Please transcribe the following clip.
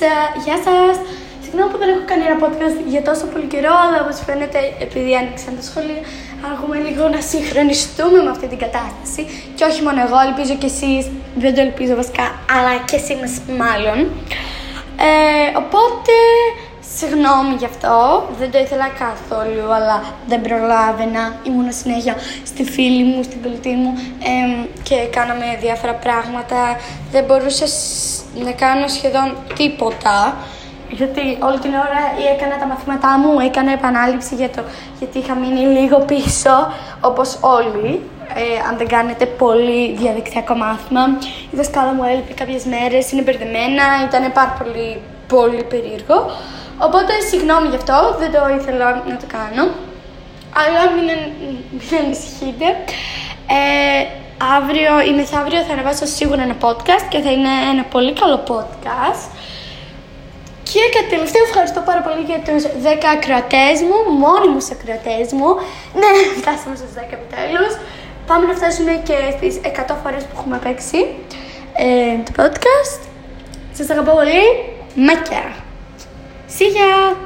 Γεια σας! Συγγνώμη που δεν έχω κάνει ένα podcast για τόσο πολύ καιρό, αλλά όπως φαίνεται, επειδή άνοιξαν τα σχολεία, αργούμε λίγο να συγχρονιστούμε με αυτή την κατάσταση. Και όχι μόνο εγώ, ελπίζω και εσείς, δεν το ελπίζω βασικά, αλλά και εσείς μάλλον. Οπότε, συγγνώμη γι' αυτό, δεν το ήθελα καθόλου, αλλά δεν προλάβαινα. Ήμουν συνέχεια στη φίλη μου, στην κολλητή μου και κάναμε διάφορα πράγματα. Δεν μπορούσα να κάνω σχεδόν τίποτα, γιατί όλη την ώρα έκανα τα μαθήματά μου, έκανα επανάληψη γιατί είχα μείνει λίγο πίσω, όπως όλοι. Αν δεν κάνετε πολύ διαδικτυακό μάθημα, η δασκάλα μου έλειπε κάποιες μέρες, είναι μπερδεμένα, ήταν πάρα πολύ περίεργο. Οπότε συγγνώμη γι' αυτό, δεν το ήθελα να το κάνω, αλλά μην ανησυχείτε. Αύριο ή μεθαύριο θα ανεβάσω σίγουρα ένα podcast και θα είναι ένα πολύ καλό podcast. Και κατά τελευταίο ευχαριστώ πάρα πολύ για τους 10 ακροατές μου, μόνιμους ακροατές μου. Ναι, φτάσαμε στους 10 επιτέλους. Πάμε να φτάσουμε και στις 100 φορές που έχουμε παίξει το podcast. Σας αγαπώ πολύ. Μακιά. See ya!